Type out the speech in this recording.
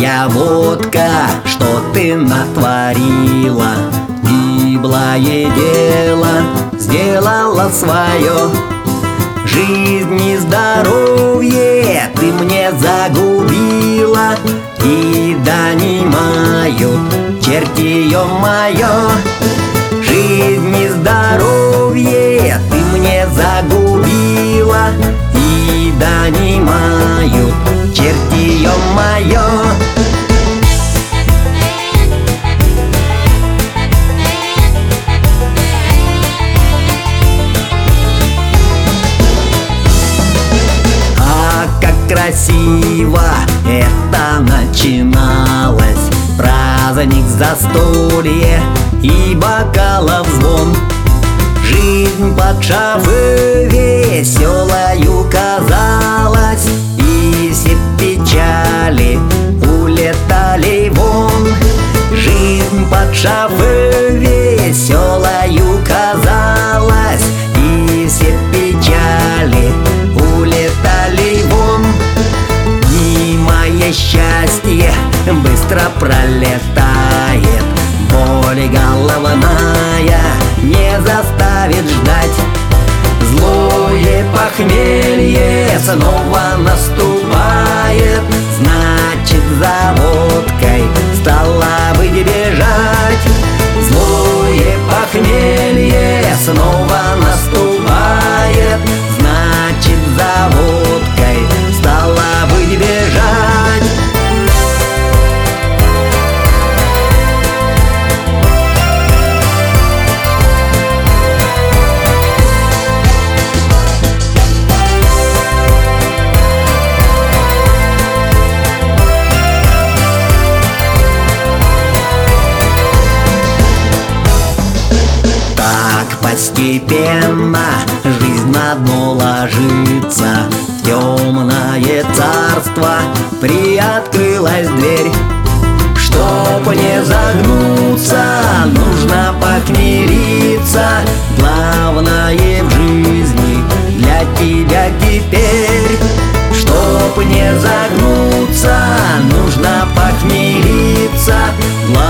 моя водка, что ты натворила? Гиблое дело сделала свое. Жизнь и здоровье ты мне загубила, и донимают черти мое. Жизнь и здоровье ты мне загубила, и донимают черти мое. Красиво это начиналось, праздник, застолье и бокалов звон. Жизнь под шафы веселою казалась, и все печали улетали вон. Жизнь под шафы веселою казалась, и все печали улетали вон. Счастье быстро пролетает, боль головная не заставит ждать. Злое похмелье снова наступает, значит, за водкой стало быть бежать. Злое похмелье снова наступает, значит, за водкой стало быть бежать. Постепенно жизнь на дно ложится, в темное царство приоткрылась дверь. Чтоб не загнуться, нужно похмелиться. Главное в жизни для тебя теперь. Чтоб не загнуться, нужно похмелиться.